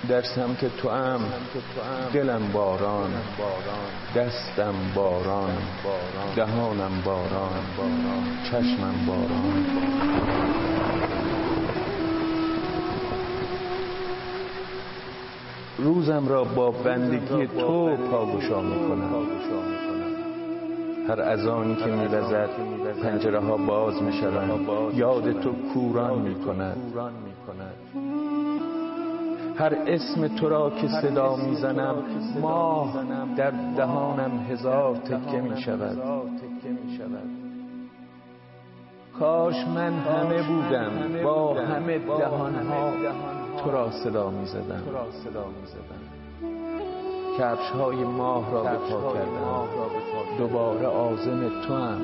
در سمت تو ام دلم باران، دستم باران، دهانم باران، چشمم باران. روزم را با بندگی تو پاگشا میکنم. هر اذانی که میوزد پنجره ها باز میشوند، یاد تو کوران میکند. هر اسم تو را که صدا میزنم، ماه در دهانم هزار تکه میشود. کاش من همه بودم، با همه دهانها تو را صدا میزدم. کفش های ماه را به پا کردم، دوباره عازم تو هم.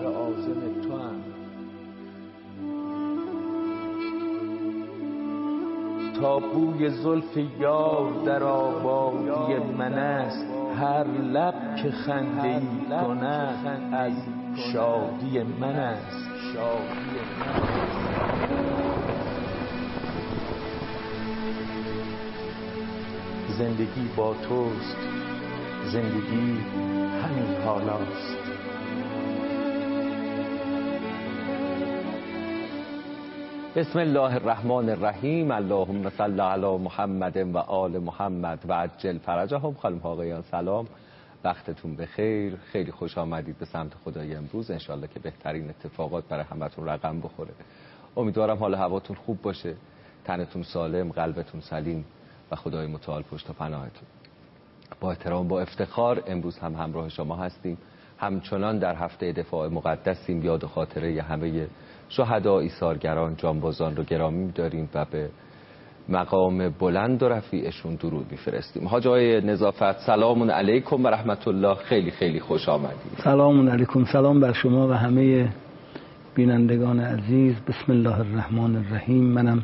تا بوی زلف یار در آبادی من است، هر لب که خنده‌ای کند از شادی من است. زندگی با توست، زندگی همین حالاست. بسم الله الرحمن الرحیم. اللهم صل علی محمد و آل محمد و عجل فرجهم. خانم ها آقایان سلام، وقتتون بخیر. خیلی خوش آمدید به سمت خدای امروز. انشالله که بهترین اتفاقات برای همتون رقم بخوره. امیدوارم حال هواتون خوب باشه، تنتون سالم، قلبتون سلیم و خدای متعال پشت و پناهتون. با احترام با افتخار امروز هم همراه شما هستیم. همچنان در هفته دفاع مقدسیم. یاد و خاطره همه شهدا، ایثارگران، جانبازان رو گرامی می‌داریم و به مقام بلند و رفیعشون درود می‌فرستیم. حاج آقای نظافت سلام علیکم و رحمت الله. خیلی خیلی خوش آمدید. سلام علیکم. سلام بر شما و همه بینندگان عزیز. بسم الله الرحمن الرحیم. منم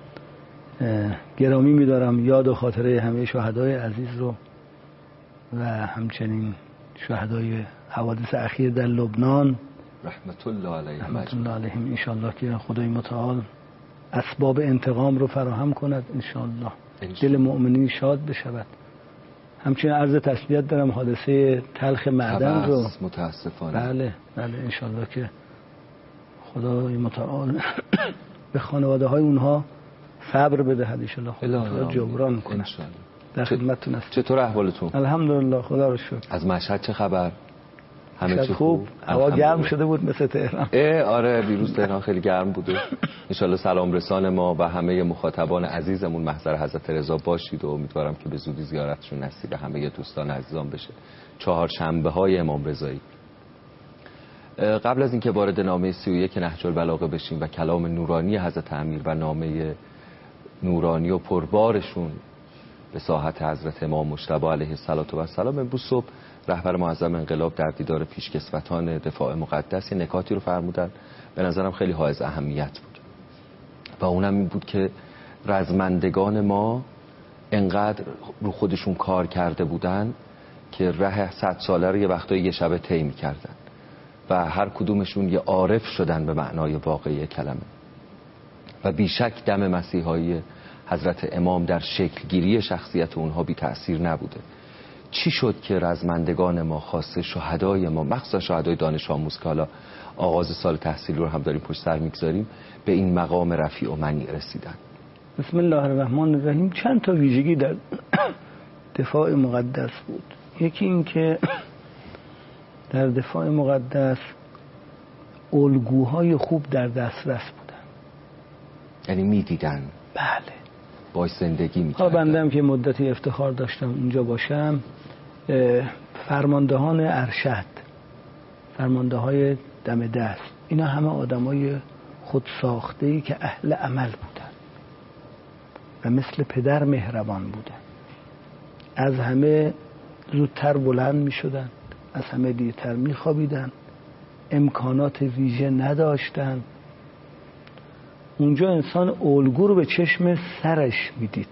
گرامی می‌دارم یاد و خاطره همه شهدای عزیز رو و همچنین شهدای حوادث اخیر در لبنان رحمت الله علیهم. رحمت الله علیهم. انشالله که خدای متعال اسباب انتقام رو فراهم کند. انشالله دل مؤمنین شاد بشود. همچنین عرض تسلیت دارم حادثه تلخ معدن رو. متاسفانه. بله انشالله که خدای متعال به خانواده های اونها صبر بدهد. انشالله خدا جبران کنه. در خدمتتون هستم. چطور احوالتون؟ الحمدلله خدا رو شکر. از مشهد چه خبر؟ همه چی خوب؟ هوا گرم شده بود مثل تهران. آره دیروز تهران خیلی گرم بوده. انشالله سلام رسان ما و همه مخاطبان عزیزمون محضر حضرت رضا باشید و امیدوارم که به زودی زیارتشون نصیب همه دوستان عزیزان بشه. چهارشنبه های امام رضایی. قبل از اینکه وارد نامه 31 نهج البلاغه بشیم و کلام نورانی حضرت امیر و نامه نورانی و پربارشون به ساحت حضرت امام مجتبی علیه السلام، امروز صبح رهبر معظم انقلاب در دیدار پیشکسوتان دفاع مقدس نکاتی رو فرمودن به نظرم خیلی حائز اهمیت بود و اونم این بود که رزمندگان ما انقدر رو خودشون کار کرده بودن که ره 100 ساله رو یه وقتایی یه شب طی می‌کردن و هر کدومشون یه عارف شدن به معنای واقعی کلمه و بیشک دم مسیحایی حضرت امام در شکلگیری شخصیت اونها بی تأثیر نبوده. چی شد که رزمندگان ما، خاصه شهدای ما، مخصوصا شهدای دانش آموز که حالا آغاز سال تحصیلی رو هم داریم پشت سر میگذاریم، به این مقام رفیع و منیع رسیدن؟ بسم الله الرحمن الرحیم. چند تا ویژگی در دفاع مقدس بود. یکی این که در دفاع مقدس الگوهای خوب در دسترس بودن، یعنی میدیدن. بله. باش زندگی میکردن. بنده هم که مدتی افتخار داشتم اونجا باشم، فرماندهان ارشد، فرمانده های دم دست، اینا همه آدمای خود ساخته‌ای که اهل عمل بودن و مثل پدر مهربان بودن. از همه زودتر بلند می شدن، از همه دیرتر می خوابیدن، امکانات ویژه نداشتن. اونجا انسان الگو رو به چشم سرش میدید.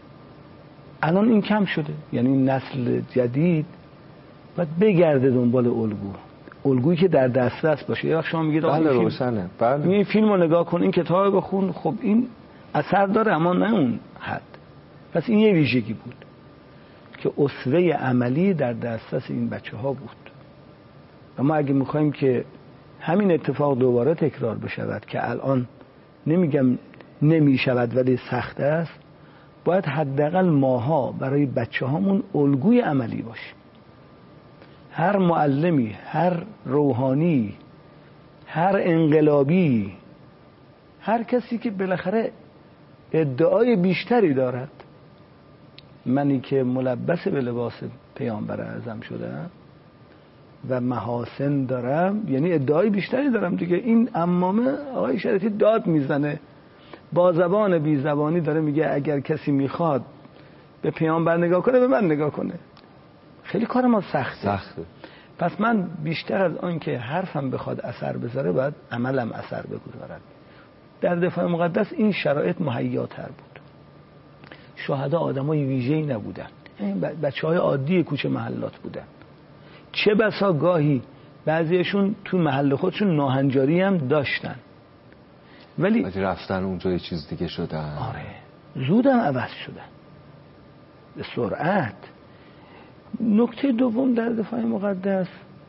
الان این کم شده، یعنی نسل جدید باید بگرده دنبال الگویی که در دسترس باشه. یا شما میگید بله روشنه، بله این فیلم رو نگاه کن، این کتاب بخون، خب این اثر داره اما نه اون حد. پس این یه ویژگی بود که اسوه عملی در دسترس این بچه ها بود و ما اگه میخوایم که همین اتفاق دوباره تکرار بشود که الان نمیگم نمیشود ولی سخت است، باید حداقل ماها برای بچه هامون الگوی عملی باشیم. هر معلمی، هر روحانی، هر انقلابی، هر کسی که بالاخره ادعای بیشتری دارد، منی که ملبس به لباس پیامبر اعظم شدم و محاسن دارم، یعنی ادعای بیشتری دارم دیگه. این عمامه آقای شریفی داد میزنه، با زبان بی زبانی داره میگه اگر کسی میخواد به پیامبر نگاه کنه به من نگاه کنه. خیلی کار ما سخته. پس من بیشتر از آن که حرفم بخواد اثر بذاره باید عملم اثر بگذارد. در دفاع مقدس این شرایط مهیاتر بود. شهدا آدمای ویژه‌ای نبودن، این بچه‌های عادی کوچه محلات بودن. چه بسا گاهی بعضیشون تو محل خودشون ناهنجاری هم داشتن، ولی رفتن اونجا یه چیز دیگه شدن. آره، زودم عوض شدن به سرعت. نکته دوم در دفاع مقدس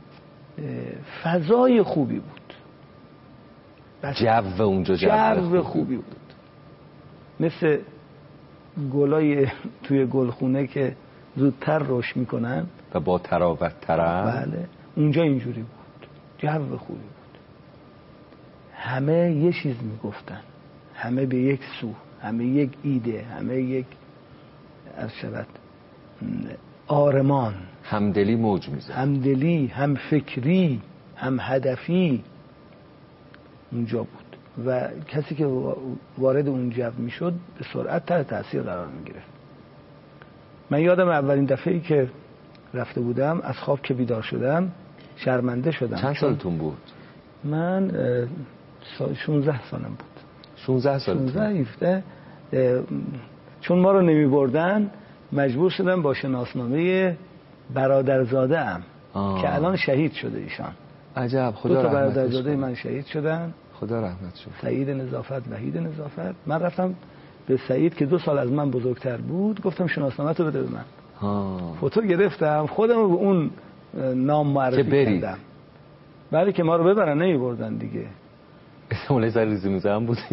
فضای خوبی بود. جو اونجا جو خوبی بود، مثل گلای توی گلخونه که زودتر رشد میکنن و با تراوت ترن. بله، اونجا اینجوری بود، جو خوبی بود. همه یه چیز میگفتن، همه به یک سو، همه یک ایده، همه یک آرمان، همدلی موج میزد. همدلی، هم فکری، هم هدفی اونجا بود و کسی که وارد اون جو میشد به سرعت تحت تاثیر قرار میگرفت. من یادم اولین دفعه‌ای که رفته بودم از خواب که بیدار شدم شرمنده شدم. چند سالتون بود؟ من 16 سالم بود. 16 سال. 16 چون ما رو نمی بردن مجبور شدم با شناسنامه برادرزاده ام که الان شهید شده ایشان. عجب، خدا رحمتش کنه. 2 تا برادرزاده من شهید شدن، خدا رحمتش کنه. سعید نظافت، وحید نظافت. من رفتم به سعید که 2 سال از من بزرگتر بود گفتم شناسنامه تو بده به من. فوتو گرفتم خودم رو به اون نام معرفی کردم. بعدی که ما رو ببرن نمی بردن دیگه. احتمالاً سر ریزی میزم بود.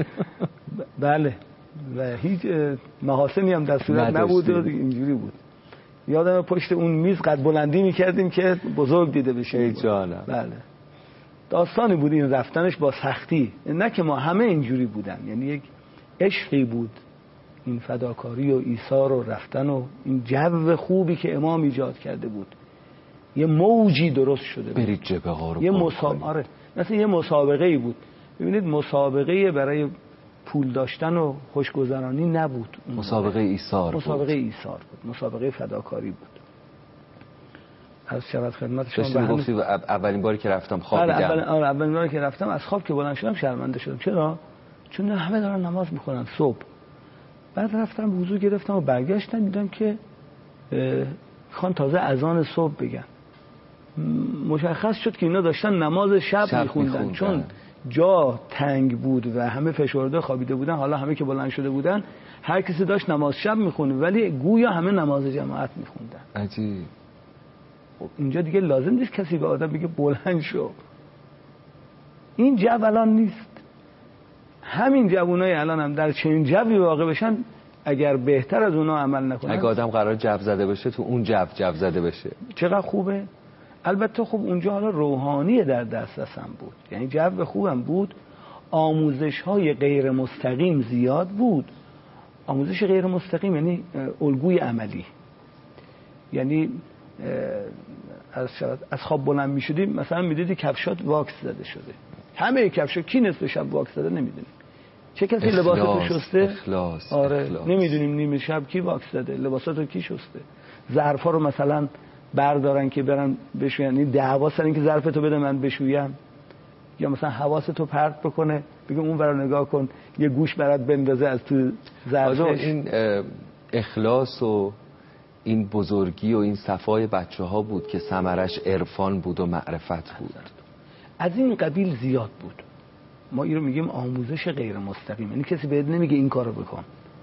بله، و هیچ محاسنی هم در صورت نبود و اینجوری بود. یادم پشت اون میز قد بلندی میکردیم که بزرگ دیده بشه. ای جانم. بله، داستانی بود این رفتنش با سختی، نه که ما همه اینجوری بودن، یعنی یک عشقی بود این فداکاری و ایثار و رفتن و این جو خوبی که امام ایجاد کرده بود. یه موجی درست شده بود. برید جبه ها رو یه مسابقه، مثل یه مسابقه‌ای بود. ببینید مسابقه برای پول داشتن و خوشگذرانی نبود، مسابقه ایثار بود. مسابقه ایثار بود، مسابقه فداکاری بود. از شبت خدمت شما. داشتیم گفتی اولین باری که رفتم خوابیدم. اولین باری که رفتم از خواب که بلند شدم شرمنده شدم. چرا؟ چون همه دارن نماز میخونن صبح. بعد رفتم وضو گرفتم و برگشتم دیدم که خان تازه اذان صبح بگن. مشخص شد که اینا داشتن نماز شب میخوندن، چون جا تنگ بود و همه فشرده خوابیده بودن. حالا همه که بلند شده بودن هر کسی داشت نماز شب میخونه، ولی گویا همه نماز جماعت میخوندن. عجیب. اینجا دیگه لازم نیست کسی به آدم بگه بلند شو. این جو الان نیست. همین جوانای الان هم در چنین جوی واقع بشن اگر بهتر از اونا عمل نکنن. اگه آدم قرار جو زده بشه تو اون جو زده بشه چقدر خوبه. البته خب اونجا حالا روحانی در دسترسم بود، یعنی جو خوبم بود. آموزش های غیر مستقیم زیاد بود. آموزش غیر مستقیم یعنی الگوی عملی، یعنی از خواب بلند می شدیم مثلا می دیدی کفشات واکس زده شده. همه کفشات کی نصف شب واکس زده نمیدونیم. چه کسی لباساتو شسته؟ اخلاص. آره نمیدونیم نیمه شب کی واکس زده، لباساتو کی شسته. ظرفا رو مثلا بردارن که برن بشوین، یعنی دعوا سر این که ظرفتو بده من بشویم، یا مثلا حواستو پرت بکنه بگم اون برا نگاه کن، یه گوش برات بندازه از تو ظرفش. این اخلاص و این بزرگی و این صفای بچه‌ها بود که ثمرش عرفان بود و معرفت بود. از این قبیل زیاد بود. ما این رو میگیم آموزش غیر مستقیم، یعنی کسی بهت نمیگه این کارو بکن،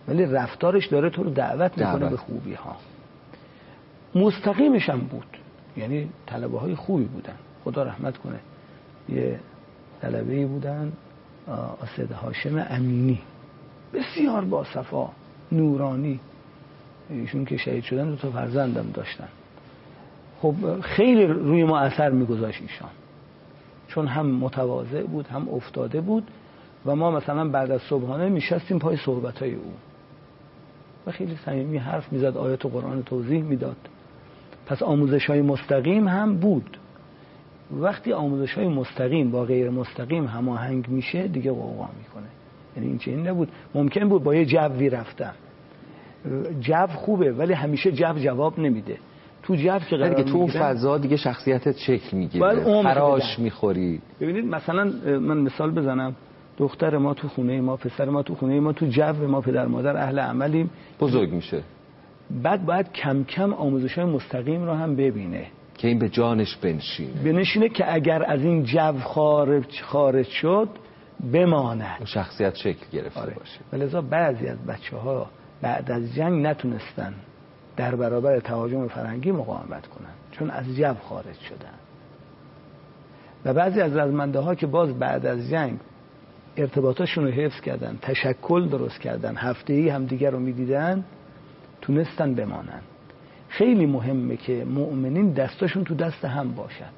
ولی رفتارش داره تو رو دعوت میکنه به خوبی ها. مستقیمش هم بود، یعنی طلبه های خوبی بودن، خدا رحمت کنه. یه طلبه‌ای بودن اسد هاشم امینی، بسیار با صفا، نورانی. ایشون که شهید شدن 2 تا فرزندم داشتن. خب خیلی روی ما اثر میگذاشت ایشان، چون هم متواضع بود هم افتاده بود و ما مثلا بعد از صبحانه میشستیم پای صحبت‌های او و خیلی صمیمی حرف میزد، آیات قرآن توضیح میداد. پس آموزش‌های مستقیم هم بود. وقتی آموزش‌های مستقیم با غیر مستقیم هماهنگ میشه دیگه قوقا میکنه. یعنی این چنین نبود. ممکن بود با یه جوی رفتن، جو خوبه ولی همیشه جو جواب نمیده. تو جو که قرار میگیره، تو اون فضا دیگه شخصیتت شکل میگیره، فراش میخوری. ببینید مثلا من مثال بزنم، دختر ما تو خونه ما، پسر ما تو خونه ما، تو جو ما پدر مادر اهل عملیم، بزرگ میشه. بعد باید کم کم آموزش‌های مستقیم رو هم ببینه که این به جانش بنشینه که اگر از این جو خارج شد بمانه، اون شخصیت شکل گرفته باشه. ولذا بعضی از بچه‌ها بعد از جنگ نتونستن در برابر تهاجم فرنگی مقاومت کنن، چون از جو خارج شدن. و بعضی از رزمنده‌ها که باز بعد از جنگ ارتباطاشون رو حفظ کردن، تشکل درست کردن، هفته‌ای همدیگر رو می‌دیدن، تونستن بمانن. خیلی مهمه که مؤمنین دستاشون تو دست هم باشد.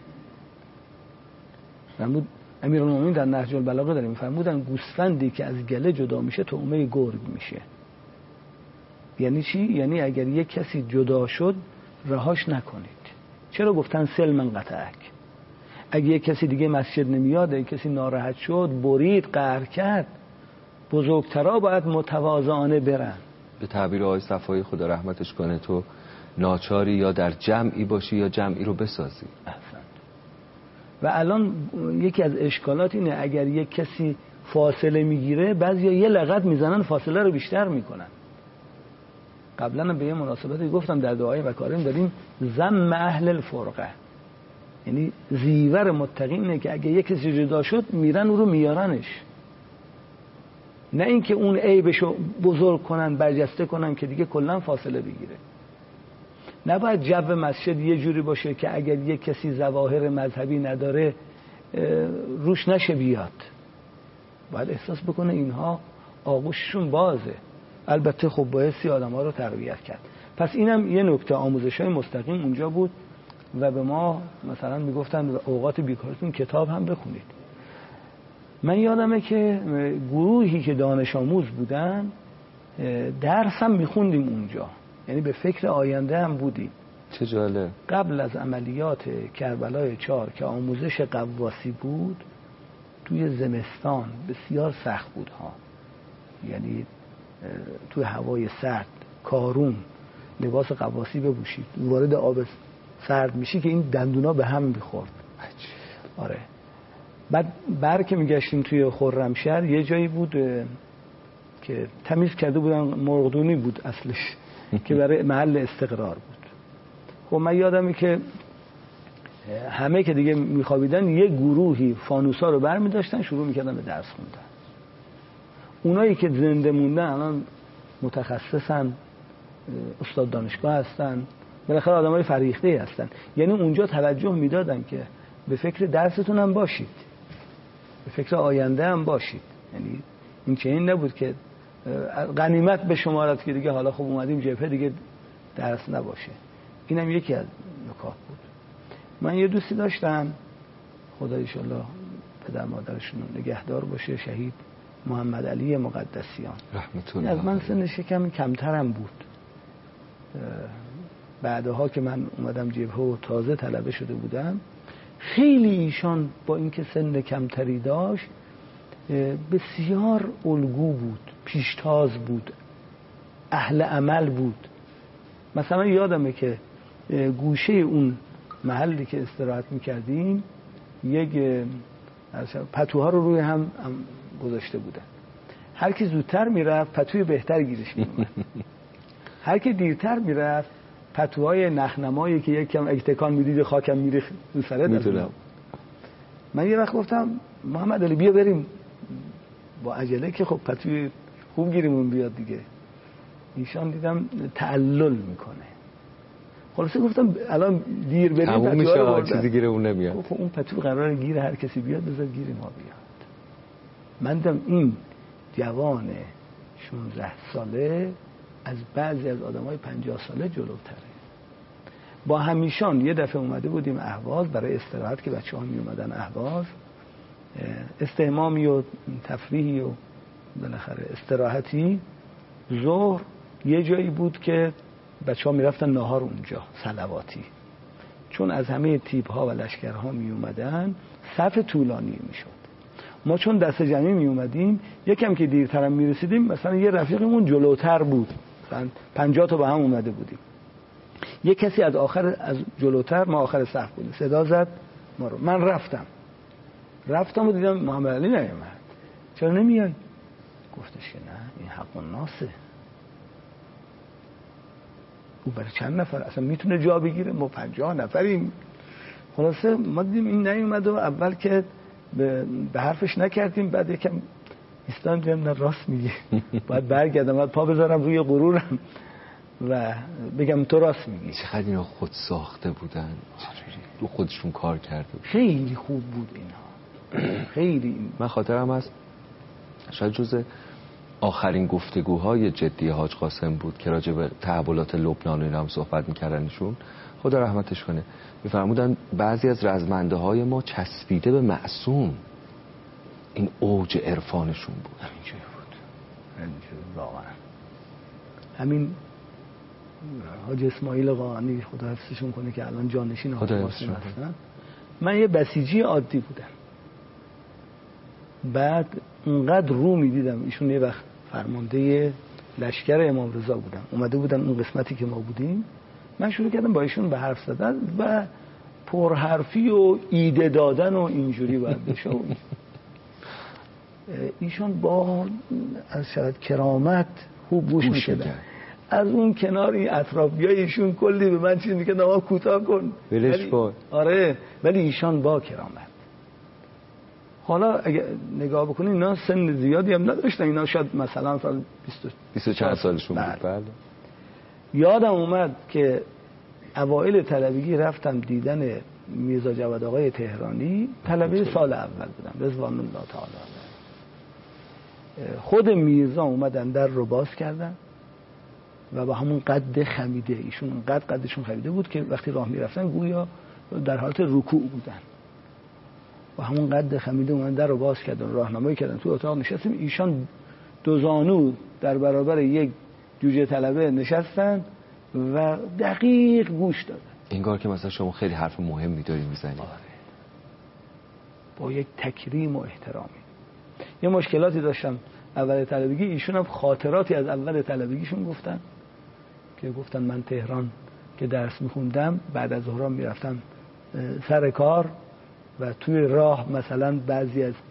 فرمود امیرالمومنین در نهج البلاغه داریم، فرمودن گوسفندی که از گله جدا میشه طعمه گرگ میشه. یعنی چی؟ یعنی اگر یک کسی جدا شد رهاش نکنید. چرا گفتن سلمن قطعک؟ اگه یک کسی دیگه مسجد نمیاد، اگه کسی ناراحت شد، برید، قهر کرد، بزرگترا باید متواضعانه برن. به تعبیر آقای صفایی خدا رحمتش کنه، تو ناچاری یا در جمعی باشی یا جمعی رو بسازی. احسن. و الان یکی از اشکالات اینه اگر یک کسی فاصله میگیره، بعضیا یه لغت میزنن فاصله رو بیشتر میکنن. قبلا به یه مناسبتی گفتم در دعای مکارم داریم ذم اهل الفرقه، یعنی زیور متقین اینه که اگه یک کسی جدا شد میرن او رو میارنش، نه اینکه اون عیبشو بزرگ کنن، برجسته کنن که دیگه کلا فاصله بگیره. نباید جو مسجد یه جوری باشه که اگر یک کسی ظواهر مذهبی نداره روش نشه بیاد. باید احساس بکنه اینها آغوششون بازه. البته خب بایستی آدم ها رو تربیت کرد. پس اینم یه نکته، آموزش‌های مستقیم اونجا بود و به ما مثلا میگفتن اوقات بیکارتون کتاب هم بخونید. من یادمه که گروهی که دانش آموز بودن درس هم میخوندیم اونجا، یعنی به فکر آینده هم بودیم. چه جالب. قبل از عملیات کربلای 4 که آموزش قواسی بود، توی زمستان بسیار سخت بود ها، یعنی توی هوای سرد کارون لباس قواسی بپوشید، وارد آب سرد میشی که این دندونا به هم میخورد. آره. بعد که میگشتیم توی خرمشهر یه جایی بود که تمیز کرده بودن، مرغدونی بود اصلش که برای محل استقرار بود. خب من یادمه که همه که دیگه میخوابیدن یه گروهی فانوسا رو برمی داشتن شروع میکردن به درس خوندن. اونایی که زنده موندن الان متخصصن، استاد دانشگاه هستن، بالاخره آدمای فریخته هستن. یعنی اونجا توجه میدادن که به فکر درستون هم باشید، به فکر آینده هم باشید. یعنی این چنین نبود که غنیمت به شمارت که دیگه حالا خب اومدیم جبهه دیگه درس نباشه. اینم یکی از نکات بود. من یه دوستی داشتم، خدا ان شاءالله پدر مادرشون نگهدار باشه، شهید محمد علی مقدسیان، رحمت الله. از من سنش کمترم بود. بعدها که من اومدم جبهه و تازه طلبه شده بودم، خیلی ایشان با اینکه سن کمتری داشت بسیار الگو بود، پیشتاز بود، اهل عمل بود. مثلا یادمه که گوشه اون محلی که استراحت میکردیم یک پتوها رو روی هم گذاشته بودن. هر کی زودتر میرفت پتوی بهتر گیرش میومد، هر کی دیرتر میرفت پتوهای نخنمایی که یک کم اگتکان میدید خاکم میریخت رو سرت. میتونم. من یه وقت گفتم محمد علی بیا بریم با عجله که خب پتوی خوب گیریمون بیاد دیگه. ایشان دیدم تعلل میکنه. خلاصه گفتم الان گیر بریم تموم میشه، چیزی گیر اون نمیاد. خب اون پتو قراره گیر هر کسی بیاد، بذار گیر ما بیاد. من دیدم این جوان 16 ساله از بعضی از آدمای 50 ساله جلوتره. با همیشان یه دفعه اومده بودیم اهواز برای استراحت که بچه‌ها می اومدن اهواز، استحمامی و تفریحی و بالاخره استراحتی. ظهر یه جایی بود که بچه‌ها میرفتن ناهار اونجا صلواتی، چون از همه تیپ‌ها و لشکرها می اومدن صف طولانی میشد. ما چون دست جمعی می اومدیم یکم که دیرتر می رسیدیم، مثلا یه رفیقمون جلوتر بود، مثلا 50 تا با هم اومده بودیم، یه کسی از آخر از جلوتر، ما آخر صف بودیم، صدا زد ما رو. من رفتم و دیدم محمد علی نیومد. چرا نمیای؟ گفتش که نه این حق الناسه. او برای چند نفر اصلا میتونه جا بگیره؟ ما 50 نفریم. خلاصه ما دیدیم این نیومد و اول که به حرفش نکردیم، بعد یکم ایستان دیدم نه راست میگه، باید برگردم، باید پا بذارم روی غرورم و بگم تو راست میگی. چقدر اینا خود ساخته بودن، رو خودشون کار کرده بود. خیلی خوب بود اینا، خیلی. من خاطرم از شاید جز آخرین گفتگوهای جدی حاج قاسم بود که راجع به تحولات لبنان اینا هم صحبت میکردنشون، خدا رحمتش کنه، میفرمودن بعضی از رزمنده های ما چسبیده به معصوم. این اوج عرفانشون بود. همینجوری بود، همینجوری واقعا. همین حاج اسماعیل قاآنی خدا حفظشون کنه که الان جانشین حاج قاسم هستن، من یه بسیجی عادی بودم، بعد اونقدر رو میدیدم ایشون یه وقت فرمانده لشکر امام رضا بودن، اومده بودن اون قسمتی که ما بودیم، من شروع کردم با ایشون به حرف زدن و پرحرفی و ایده دادن و اینجوری باید بشه. ایشون با از شاید کرامت خوب گوش میکردن. از اون کنار این اطرافیای ایشون کلی به من چیز میکردن آقا کوتاه کن ولش کن. آره، ولی ایشان با کرامت. حالا اگه نگاه بکنید اینا سن زیادی هم نداشتن، اینا شاید مثلا 20 چند سالشون بود. بله. یادم اومد که اوایل طلبگی رفتم دیدن میرزا جواد آقای تهرانی، طلبه سال اول بودم رضوان الله تعالی. خود میرزا اومدن در رو باز کردن و با همون قد خمیده، ایشون قدشون خمیده بود که وقتی راه میرفتن گویا در حالت رکوع بودن، با همون قد خمیده اومدن در رو باز کردن، راهنمایی کردن، تو اتاق نشستیم، ایشان دو زانو در برابر یک جوجه طلبه نشستن و دقیق گوش دادن. انگار که مثلا شما خیلی حرف مهمی دارید میزنید. آره. با یک تکریم و احترامی. یه مشکلاتی داشتم اول طلبگی، ایشون هم خاطراتی از اول طلبگیشون گفتن که گفتن من تهران که درس میخوندم بعد از ظهر میرفتم سر کار و توی راه مثلا بعضی از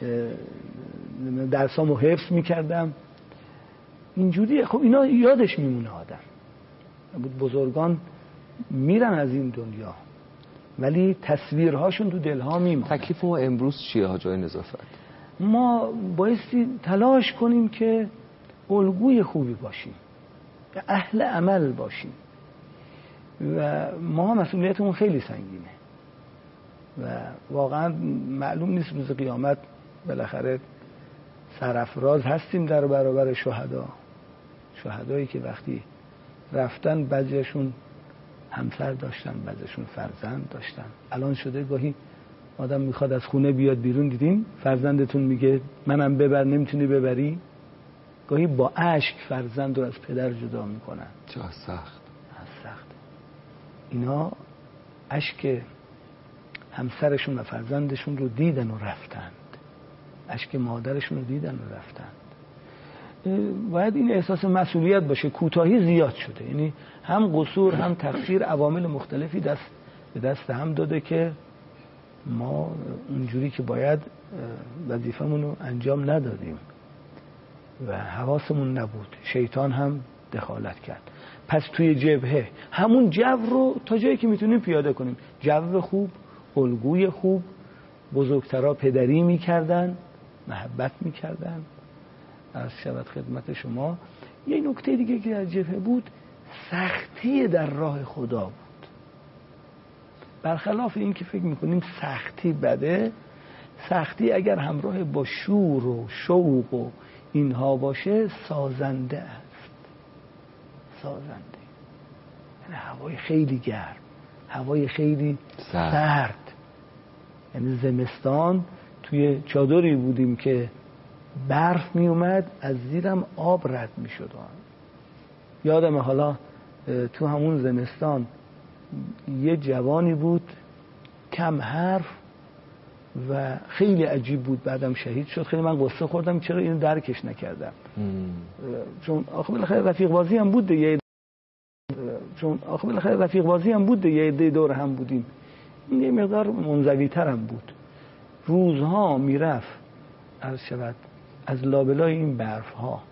درسامو حفظ میکردم اینجوری. خب اینا یادش میمونه آدم. بزرگان میرن از این دنیا ولی تصویرهاشون تو دلها میمونه. تکلیف ما امروز چیه حاج آقای نظافت؟ ما بایستی تلاش کنیم که الگوی خوبی باشیم، اهل عمل باشیم و ما مسئولیتمون خیلی سنگینه و واقعا معلوم نیست روز قیامت بالاخره سرافراز هستیم در برابر شهدایی که وقتی رفتن بعضیشون همسر داشتن، بعضیشون فرزند داشتن. الان شده گاهی آدم میخواد از خونه بیاد بیرون، دیدین فرزندتون میگه منم ببر، نمیتونی ببری. گاهی با اشک فرزند رو از پدر جدا میکنن. چه سخت. اینا اشک همسرشون و فرزندشون رو دیدن و رفتند، اشک مادرشون رو دیدن و رفتند. باید این احساس مسئولیت باشه. کوتاهی زیاد شده، یعنی هم قصور هم تقصیر، عوامل مختلفی به دست هم داده که ما اونجوری که باید وظیفمون رو انجام ندادیم و حواسمون نبود. شیطان هم دخالت کرد. پس توی جبهه همون جو رو تا جایی که میتونیم پیاده کنیم. جو خوب، الگوی خوب، بزرگترها پدری میکردن، محبت میکردن عرض شود خدمت شما. یه نکته دیگه که در جبهه بود، سختی در راه خدا بود. برخلاف این که فکر میکنیم سختی بده، سختی اگر همراه با شور و شوق و اینها باشه سازنده است. سازنده. یعنی هوای خیلی گرم، هوای خیلی سرد. یعنی زمستان توی چادری بودیم که برف می اومد، از زیرم آب رد می شد. یادم حالا تو همون زمستان یه جوانی بود کم حرف و خیلی عجیب بود، بعدم شهید شد. خیلی من قصه خوردم چرا اینو درکش نکردم. چون آخه بالاخره رفیق بازی هم بود دیگه، یه عده دور هم بودیم. این یه مقدار منزوی تر هم بود. روزها میرفت عرض شود از لابلای این برف ها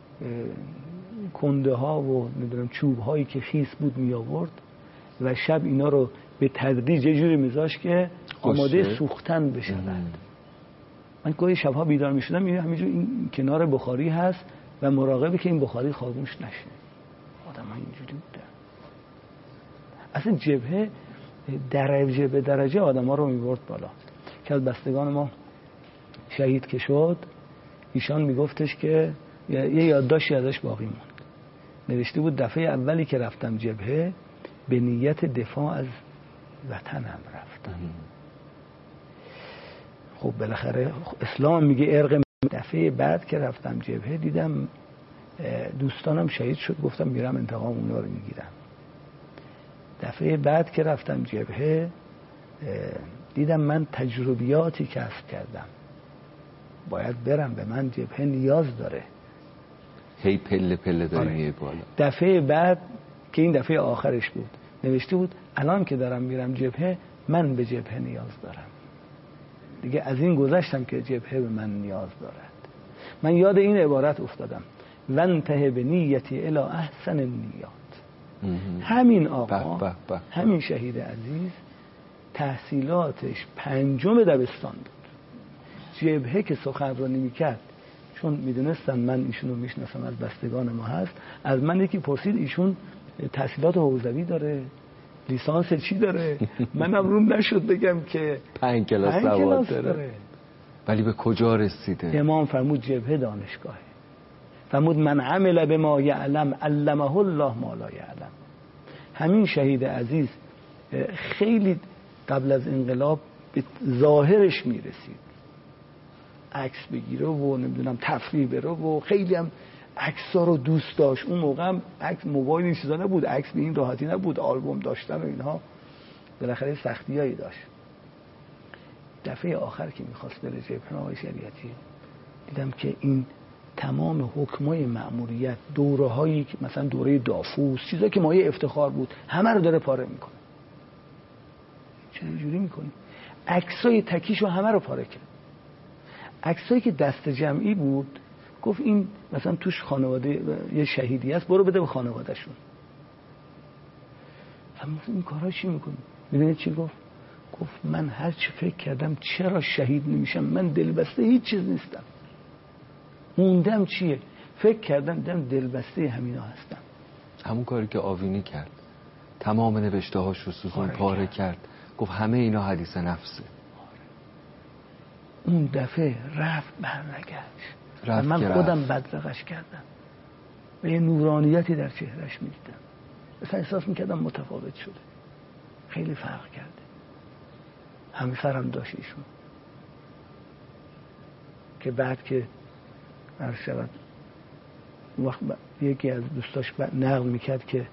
کنده ها و نمیدونم چوب هایی که خیس بود می آورد و شب اینا رو به تدریج یه جوری میذاشت که آماده سوختن بشوند. من گاهی شبها بیدار میشدم همینجور این کنار بخاری هست و مراقبه که این بخاری خاموش نشه. آدم ها اینجوری بودن. اصلا جبهه درجه به درجه آدم ها رو میبرد بالا. که از بستگان ما شهید که شد، ایشان میگفتش که یه یادداشتی ازش باقی موند. نوشته بود دفعه اولی که رفتم جبهه به نیت دفاع از وطنم رفتم. خب بالاخره اسلام میگه ارق. دفعه بعد که رفتم جبهه دیدم دوستانم شهید شد، گفتم میرم انتقام اونا رو میگیرم. دفعه بعد که رفتم جبهه دیدم من تجربیاتی کسب کردم، باید برم، به من جبهه نیاز داره. هی پله پله داری میای بالا. دفعه بعد که این دفعه آخرش بود نوشته بود الان که دارم میرم جبهه من به جبهه نیاز دارم. دیگه از این گذشتم که جبهه به من نیاز دارد. من یاد این عبارت افتادم، وانتهی به نیتی الی احسن النیات. همین آقا همین شهید عزیز تحصیلاتش 5 دبستان بود. جبهه که سخنرانی میکرد، چون میدونستن من ایشونو میشناسم، از بستگان ما هست، از من یکی پرسید ایشون تحصیلات حوزوی داره، لیسانس چی داره؟ منم روم نشد بگم که 5 کلاس سواد داره. ولی به کجا رسیده؟ امام فرمود جبهه دانشگاهه. فرمود من عمل بما یعلم علمه الله ما لا یعلم. همین شهید عزیز خیلی قبل از انقلاب به ظاهرش میرسید، عکس بگیره و نمیدونم تفریح بره و خیلی هم عکس‌ها رو دوست داشت. اون موقع هم عکس موبایل این چیزا نبود، عکس به این راحتی نبود، آلبوم داشتن و اینها بالاخره سختیایی داشت. دفعه آخر که می‌خواست بره جبهه آقای شریعتی دیدم که این تمام حکمای مأموریت، دوره‌هایی که مثلا دوره دافوس، چیزایی که مایه افتخار بود، همه رو داره پاره میکنه. چه جوری میکنه؟ عکسای تکیشو همه رو پاره کرد. عکسایی که دست جمعی بود گفت این مثلا توش خانواده یه شهیدی هست، برو بده به خانوادهشون. این کارا چی میکنه؟ میدونید چی گفت؟ گفت من هر چی فکر کردم چرا شهید نمیشم، من دلبسته هیچ چیز نیستم، موندم چیه؟ فکر کردم دیدم دلبسته همینا هستم. همون کاری که آوینی کرد، تمام نوشته هاش رو سوزون پاره کرد. گفت همه اینا حدیث نفسه. اون دفعه رفت برنگشت و من خودم بدرقش کردم و یه نورانیتی در چهرش میدیدم. مثلا احساس میکردم متفاوت شده، خیلی فرق کرده. همسرم داشت ایشون که بعد که عرض شود وقت یکی از دوستاش نقل میکرد که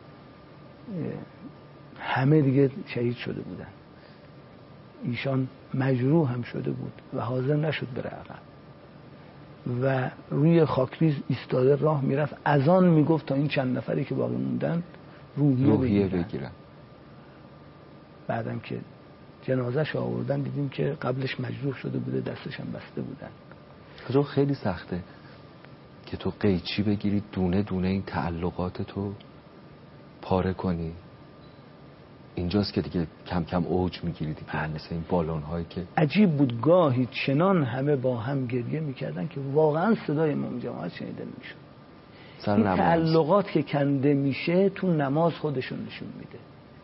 همه دیگه شهید شده بودن، ایشان مجروح هم شده بود و حاضر نشد بره عقب و روی خاکریز ایستاده راه میرفت، اذان میگفت تا این چند نفری که باقی موندن روحیه بگیرن. بعدم که جنازه‌ش آوردن دیدیم که قبلش مجروح شده بوده، دستش هم بسته بودن. خب خیلی سخته که تو قیچی بگیری دونه دونه این تعلقات تو پاره کنی. اینجاست که دیگه کم کم اوج میگیری دیگه، مثل این بالون هایی که عجیب بود. گاهی چنان همه با هم گریه میکردن که واقعا صدای امام جماعت شنیده میشد. این تعلقات که کنده میشه تو نماز خودشون نشون میده،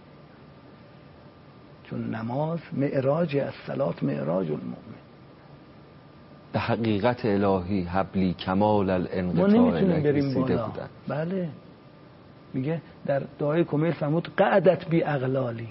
چون نماز معراج از صلات معراج المؤمن. به حقیقت الهی حبلی کمال الانقطاع ما نمیتونیم بریم بالا. بودن. بله میگه در دعای کمیل فرمود قعدت بی اغلالی،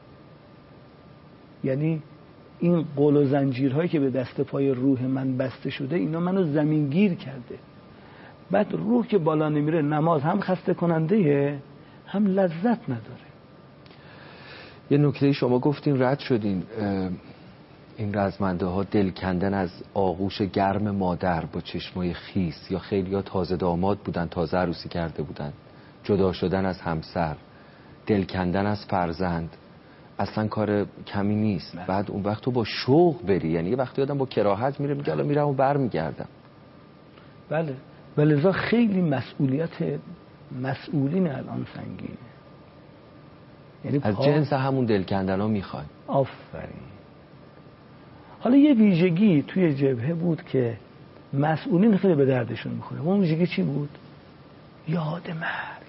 یعنی این قل و زنجیرهایی که به دست پای روح من بسته شده اینا منو زمینگیر کرده. بعد روح که بالا نمیره نماز هم خسته کننده هم لذت نداره. یه نکته شما گفتین رد شدین، این رزمنده ها دل کندن از آغوش گرم مادر با چشمای خیس، یا خیلی ها تازه داماد بودن، تازه عروسی کرده بودن، جدا شدن از همسر، دل کندن از فرزند، اصلا کار کمی نیست. بعد اون وقت تو با شوق بری، یعنی یه وقتی آدم با کراهت میره میگه الان میرم و برمیگردم. بله ولذا خیلی مسئولیت مسئولین الان سنگینه، یعنی از جنس همون دل کندن ها میخوای. آفرین. حالا یه ویژگی توی جبهه بود که مسئولین خیلی به دردشون میخوره. اون ویژگی چی بود؟ یاد مرگ.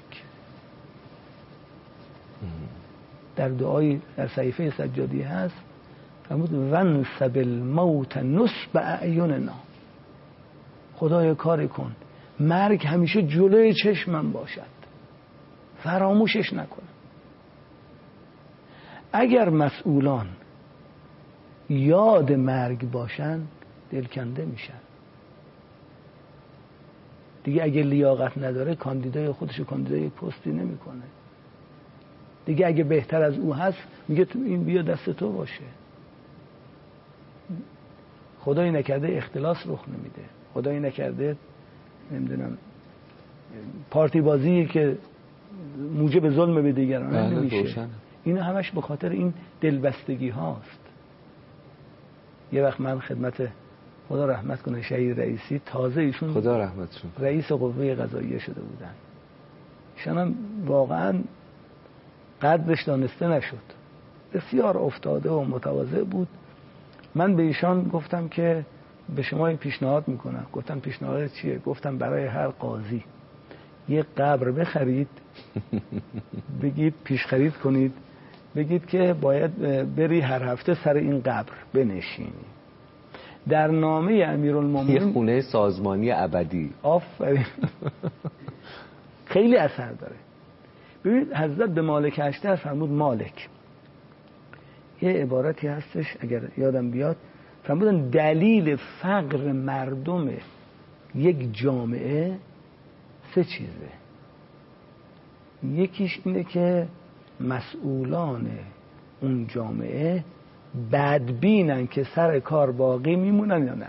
در دعای در صحیفه سجادی هست فرمود ونسب الموت نصب اعیننا، خدای کار کن مرگ همیشه جلوی چشمم باشد، فراموشش نکنم. اگر مسئولان یاد مرگ باشن دلکنده میشن دیگه. اگه لیاقت نداره کاندیدای خودشو کاندیدای پستی نمیکنه دیگه. اگه بهتر از او هست میگه تو این بیا دست تو باشه. خدایی نکرده اختلاس رخ نمیده، خدایی نکرده نمیدونم پارتی بازی که موجب ظلم به دیگران نمیشه. این همش به خاطر این دلبستگی هاست. یه وقت من خدمت خدا رحمت کنه شهید رئیسی، تازه ایشون خدا رحمتشون رئیس قوه قضاییه شده بودن، ایشون هم واقعا قدرش دانسته نشد، بسیار افتاده و متواضع بود. من به ایشان گفتم که به شما پیشنهاد میکنم. گفتم پیشنهاد چیه؟ گفتم برای هر قاضی یه قبر بخرید بگید پیش خرید کنید، بگید که باید بری هر هفته سر این قبر بنشینی. در نامه امیرالمومنین یه خونه سازمانی ابدی. آفرین. خیلی اثر داره. ببینید حضرت به مالک اشتر فرمود مالک، یه عبارتی هستش اگر یادم بیاد، فرمودن دلیل فقر مردم یک جامعه 3 چیزه. یکیش اینه که مسئولان اون جامعه بدبینن که سر کار باقی میمونن یا نه.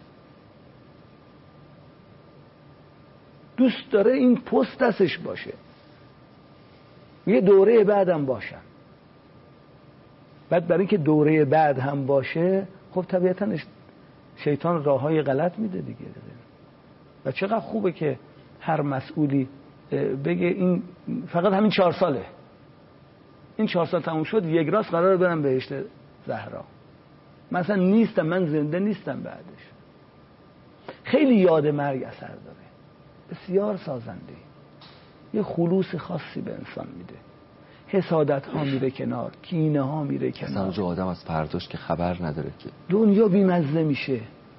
دوست داره این پست دستش باشه، یه دوره بعد هم باشن. بعد برای اینکه دوره بعد هم باشه خب طبیعتاً شیطان راههای غلط میده دیگه. و چقدر خوبه که هر مسئولی بگه این فقط همین 4 ساله، این 4 سال تموم شد یک راست قراره برم بهشت زهرا، مثلا نیستم، من زنده نیستم بعدش. خیلی یاد مرگ اثر داره، بسیار سازنده، یه خلوص خاصی به انسان میده. حسادت ها میره کنار، کینه ها میره کنار. اصلا آدم از فرداش که خبر نداره که دنیا بیمزه میشه.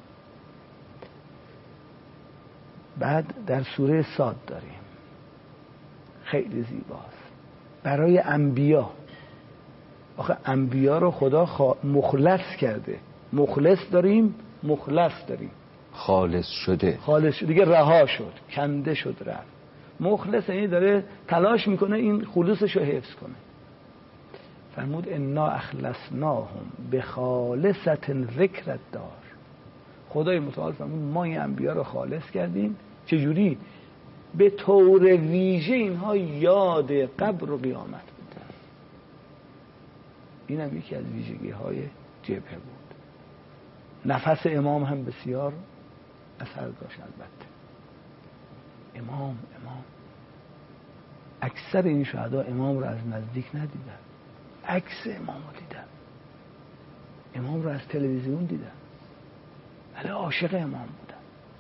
بعد در سوره صاد داریم، خیلی زیباست برای انبیا. آخه انبیا رو خدا مخلص کرده. مخلص داریم، مخلص داریم. خالص شده دیگه رها شد، کنده شد، رفت. مخلص یعنی داره تلاش میکنه این خلوصش رو حفظ کنه. فرمود انا اخلصناهم بخالصة ذکر الدار. خدای متعال فرمود ما این انبیا رو خالص کردیم. چجوری؟ به طور ویژه اینها یاد قبر و قیامت بودن. این هم یکی از ویژگی های جبهه بود. نفس امام هم بسیار اثر داشت. البته امام اکثر این شهدا امام رو از نزدیک ندیدن. عکس امام رو دیدم، امام رو از تلویزیون دیدم، ولی عاشق امام بودم.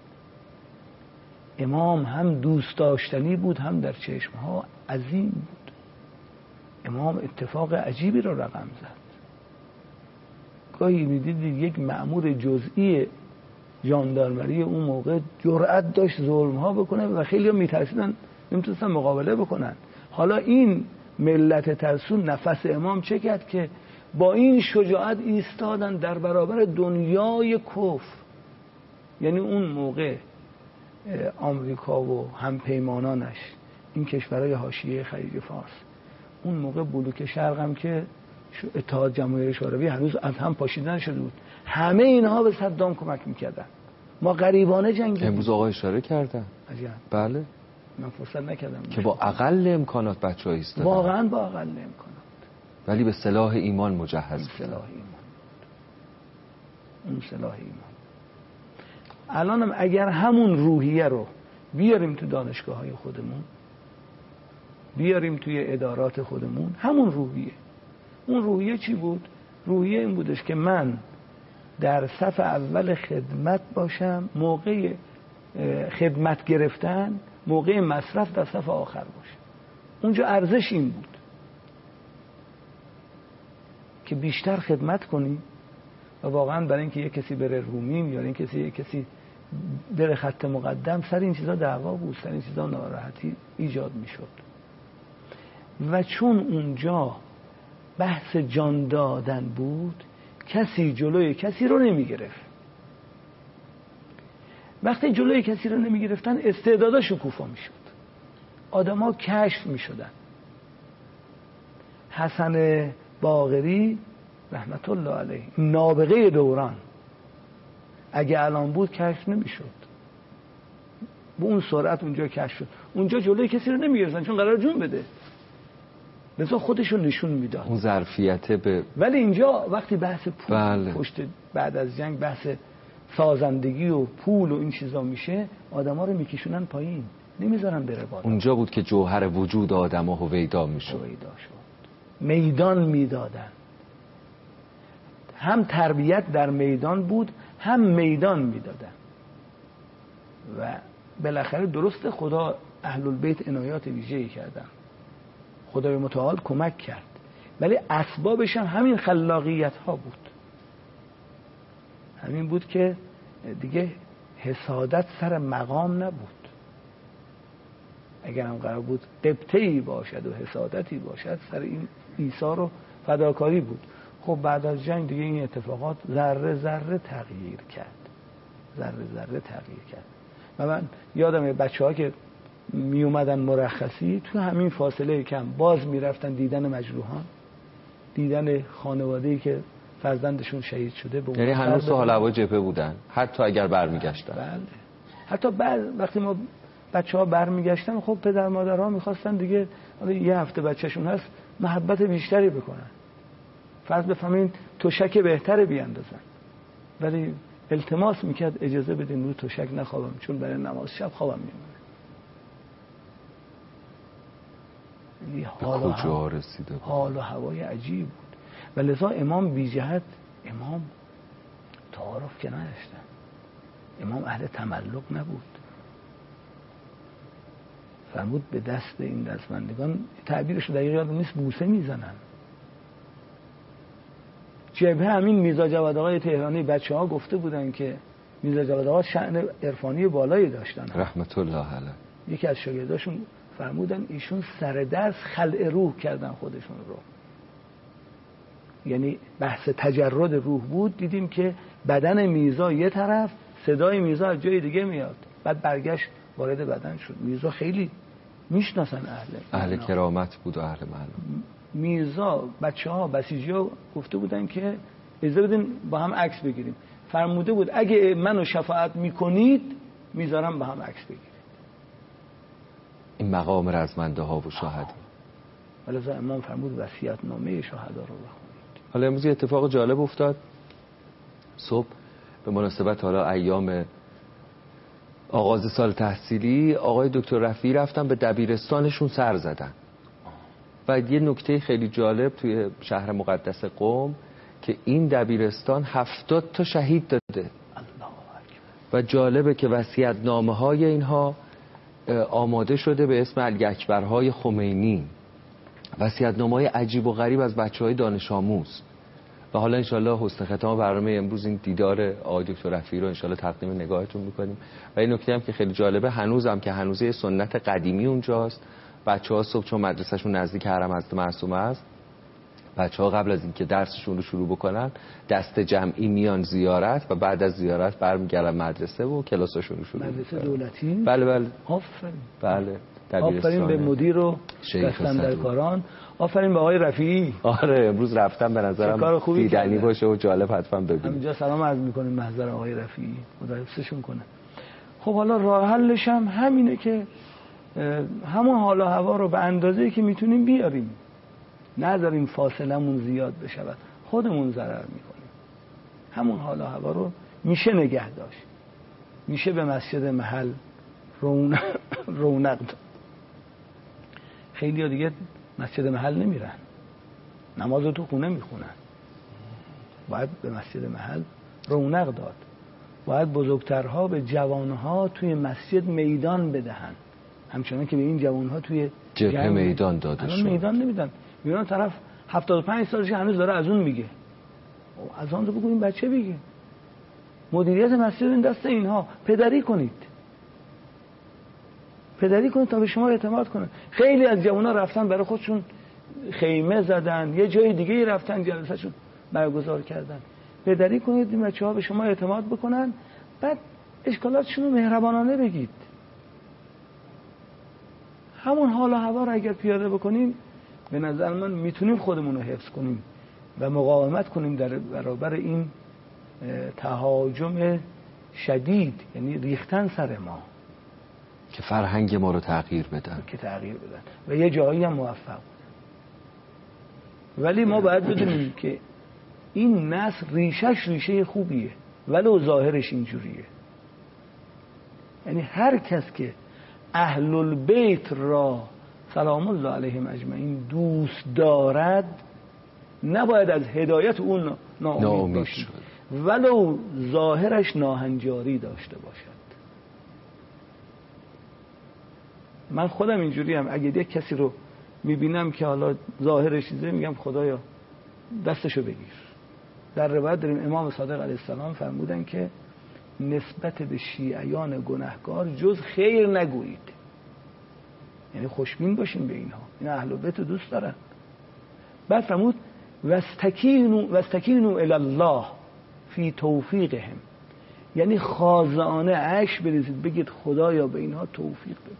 امام هم دوست داشتنی بود، هم در چشمها عظیم بود. امام اتفاق عجیبی رو رقم زد. گاهی میدیدید یک مأمور جزئی ژاندارمری اون موقع جرأت داشت ظلم ها بکنه و خیلی ها میترسیدن، نمیتونستن مقابله بکنن. حالا این ملت ترسون نفس امام چه کرد که با این شجاعت ایستادن در برابر دنیای کفر. یعنی اون موقع آمریکا و همپیمانانش، این کشورهای حاشیه خلیج فارس، اون موقع بلوک شرق هم که اتحاد جماهیر شوروی هنوز از هم پاشیده نشده بود، همه اینها به صدام کمک میکردن. ما غریبانه جنگیدیم. امروز آقا اشاره کردن. عجب. بله. من فرصت نکردم که با اقل امکانات بچه‌ها ایستادن. واقعا با اقل امکانات. ولی به سلاح ایمان مجهز بودن. سلاح ایمان. اون سلاح ایمان. الانم اگر همون روحیه رو بیاریم تو دانشگاه‌های خودمون، بیاریم توی ادارات خودمون، همون روحیه. اون روحیه چی بود؟ روحیه این بودش که من در صف اول خدمت باشم، موقع خدمت گرفتن، موقع مصرف در صف آخر باشم. اونجا ارزش این بود که بیشتر خدمت کنی و واقعا برای اینکه یک کسی بره رومیم یا این کسی بره خط مقدم، سر این چیزا دعوا بود، سر این چیزا ناراحتی ایجاد میشد. و چون اونجا بحث جان دادن بود، کسی جلوی کسی رو نمی گرفت. وقتی جلوی کسی رو نمی گرفتن، استعدادا شکوفا می شد، آدم ها کشف می شدن. حسن باقری رحمت الله علیه، نابغه دوران، اگه الان بود کشف نمی شد. با اون سرعت اونجا کشف شد. اونجا جلوی کسی رو نمی گرفتن چون قرار جون بده، لذا خودشو نشون میداد، اون ظرفیت به. ولی اینجا وقتی بحث پول، بله. پشت بعد از جنگ بحث سازندگی و پول و این چیزا میشه، آدما رو میکشونن پایین، نمیذارن بره بالا. اونجا بود که جوهر وجود آدما هویدا میشد. میدان میدادن، هم تربیت در میدان بود، هم میدان میدادن. و بالاخره درست خدا اهل البیت عنایات ویژه‌ای کردن، خدای متعال کمک کرد، ولی اسبابش هم همین خلاقیت ها بود. همین بود که دیگه حسادت سر مقام نبود. اگر هم قرار بود قبطه‌ای باشد و حسادتی باشد، سر این ایثار و فداکاری بود. خب بعد از جنگ دیگه این اتفاقات ذره ذره تغییر کرد، ذره ذره تغییر کرد. و من یادمه بچه‌ها که می اومدن مرخصی، تو همین فاصله کم باز میرفتن دیدن مجروحان، دیدن خانواده‌ای که فرزندشون شهید شده. یعنی هنوز تو حال هوای جبهه بودن حتی اگر برمیگشتن. بله. حتی وقتی ما بچه‌ها برمیگشتن، خب پدر مادرها میخواستن دیگه یه هفته بچه‌شون هست محبت بیشتری بکنن، فرض بفهمین تشک بهتره بیاندازن، ولی التماس میکرد اجازه بدین رو تشک نخوابم چون برای نماز شب خوابم میاد. کجا رسیده بود؟ حال و هوای عجیب بود. و لذا امام بی جهت، امام تعارف که نداشتن، امام اهل تملق نبود. فرمود به دست این دستمندگان، تعبیرش دقیق یادم نیست، بوسه میزنن. جبهه همین میرزا جواد آقای تهرانی، بچه ها گفته بودن که میرزا جواد آقا شأن عرفانی بالایی داشتن رحمت الله علیه. یکی از شاگرداشون فرمودن ایشون سر درس خلع روح کردن خودشون رو. یعنی بحث تجرد روح بود، دیدیم که بدن میرزا یه طرف، صدای میرزا از جای دیگه میاد، بعد برگشت وارد بدن شد. میرزا خیلی میشناسن اهل کرامت بود و اهل معلوم. میرزا بچه‌ها بسیجی‌ها گفته بودن که اجازه بدین با هم عکس بگیریم. فرموده بود اگه منو شفاعت میکنید میذارم با هم عکس بگیریم. این مقام رزمنده ها و شهدا. ولذا امام فرمود وصیت‌نامه شهدا رو بخونید. حالا امروز اتفاق جالب افتاد. صبح به مناسبت حالا ایام آغاز سال تحصیلی، آقای دکتر رفیعی رفتن به دبیرستانشون سر زدن. و یه نکته خیلی جالب توی شهر مقدس قم که این دبیرستان 70 تا شهید داده و جالبه که وصیت‌نامه‌های اینها آماده شده به اسم علی اکبرهای خمینی، وصیت‌نامه‌های عجیب و غریب از بچه‌های دانش آموز. و حالا انشالله حسن ختام برنامه امروز این دیدار آقای دکتر رفیعی رو انشالله تقدیم نگاهتون میکنیم. و این نکته هم که خیلی جالبه، هنوزم که هنوزه سنت قدیمی اونجاست، بچه‌ها صبح چون مدرسه‌شون نزدیک حرم حضرت معصومه است، بچه‌ها قبل از اینکه درسشون رو شروع بکنن دست جمعی میان زیارت و بعد از زیارت برمیگردن مدرسه و کلاساشون رو شروع مدرسه دولتی؟ بله بله. آفرین. بله. آفرین به مدیر و دستاندرکاران. آفرین به آقای رفیعی. آره امروز رفتم، به نظرم دیدنی باشه و جالب حتما ببینید. همینجا سلام عرض می‌کنیم محضر آقای رفیعی، خدا حفظشون کنه. خب حالا راه حلش هم همینه که همون حال و هوا رو به اندازه‌ای که میتونیم بیاریم، نذاریم فاصلمون زیاد بشه، خودمون ضرر میکنیم. همون حال و هوا رو میشه نگه داشت، میشه به مسجد محل رونق داد. خیلی ها دیگه مسجد محل نمیرن، نماز رو تو خونه میخونن. باید به مسجد محل رونق داد، باید بزرگترها به جوانها توی مسجد میدان بدهن، همچنان که به این جوانها توی جبهه میدان داده شد. میدان نمیدن. میرن طرف 75 سالش هنوز داره از اون میگه، از آن رو بگو این بچه بگه. مدیریت مسجد این دست اینها. پدری کنید تا به شما اعتماد کنن. خیلی از جوان‌ها رفتن برای خودشون خیمه زدن، یه جای دیگه رفتن جلسه‌شون برگزار کردن. پدری کنید این بچه‌ها به شما اعتماد بکنن، بعد اشکالاتشون رو مهربانانه بگید. همون حال و هوا رو اگر پیاده بکنیم به نظر من میتونیم خودمون رو حفظ کنیم و مقاومت کنیم در برابر این تهاجم شدید، یعنی ریختن سر ما که فرهنگ ما رو تغییر بدن و یه جایی هم موفق بود. ولی ما باید بدونیم که این نسل ریشش ریشه خوبیه ولو ظاهرش اینجوریه. یعنی هر کس که اهل البیت را سلام الله علیهم اجمعین دوست دارد نباید از هدایت اون ناامید باشد ولو ظاهرش ناهنجاری داشته باشد. من خودم اینجوری هم، اگه یک کسی رو میبینم که حالا ظاهرش چیزه میگم خدایا دستشو بگیر. در روایت داریم امام صادق علیه السلام فرمودن که نسبت به شیعیان گناهکار جز خیر نگویید، یعنی خوشبین باشین به اینها، این اهل بیت رو دوست دارن. بعد فرمود واستکینوا الی الله فی توفیقهم، یعنی خاضعانه عشق بریزید بگید خدایا به اینها توفیق بده،